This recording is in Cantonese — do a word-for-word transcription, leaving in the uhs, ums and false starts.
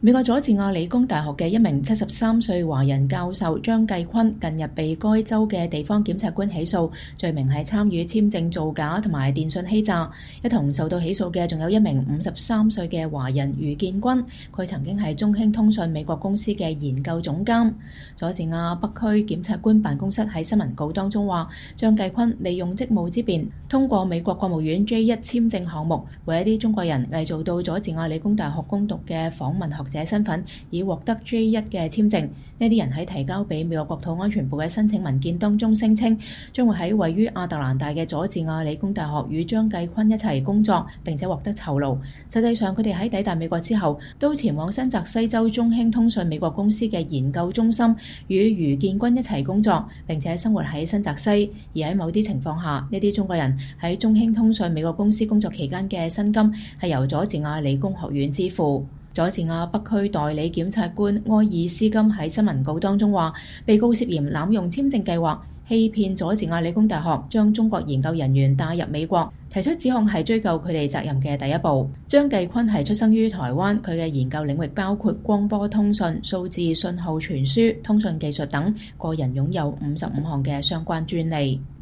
美國佐治亞理工大學嘅一名七十三歲華人教授張繼坤近日被該州嘅地方檢察官起訴，罪名係參與簽證造假同埋電信欺詐。一同受到起訴嘅仲有一名五十三歲嘅華人余建軍，佢曾經係中興通訊美國公司嘅研究總監。佐治亞北區檢察官辦公室喺新聞稿當中話，張繼坤利用職務之便，通過美國國務院 J 一簽證項目，為一啲中國人偽造到佐治亞理工大學攻讀嘅訪問學者身份，以獲得 J 一嘅簽證。呢啲人喺提交俾美國國土安全部嘅申請文件當中聲稱，將會喺位於亞特蘭大嘅佐治亞理工大學與張繼坤一齊工作，並且獲得酬勞。實際上，佢哋喺抵達美國之後，都前往新澤西州中興通訊美國公司嘅研究中心，與余建軍一齊工作，並且生活喺新澤西。而喺某啲情況下，呢啲中國人喺中興通訊美國公司工作期間嘅薪金係由佐治亞理工學院支付。佐治亞北區代理檢察官埃爾斯金喺新聞稿當中話，被告涉嫌濫用簽證計劃，欺騙佐治亞理工大學將中國研究人員帶入美國，提出指控係追究佢哋責任嘅第一步。張繼坤係出生於台灣，佢嘅研究領域包括光波通訊、數字信號傳輸、通訊技術等，個人擁有五十五項嘅相關專利。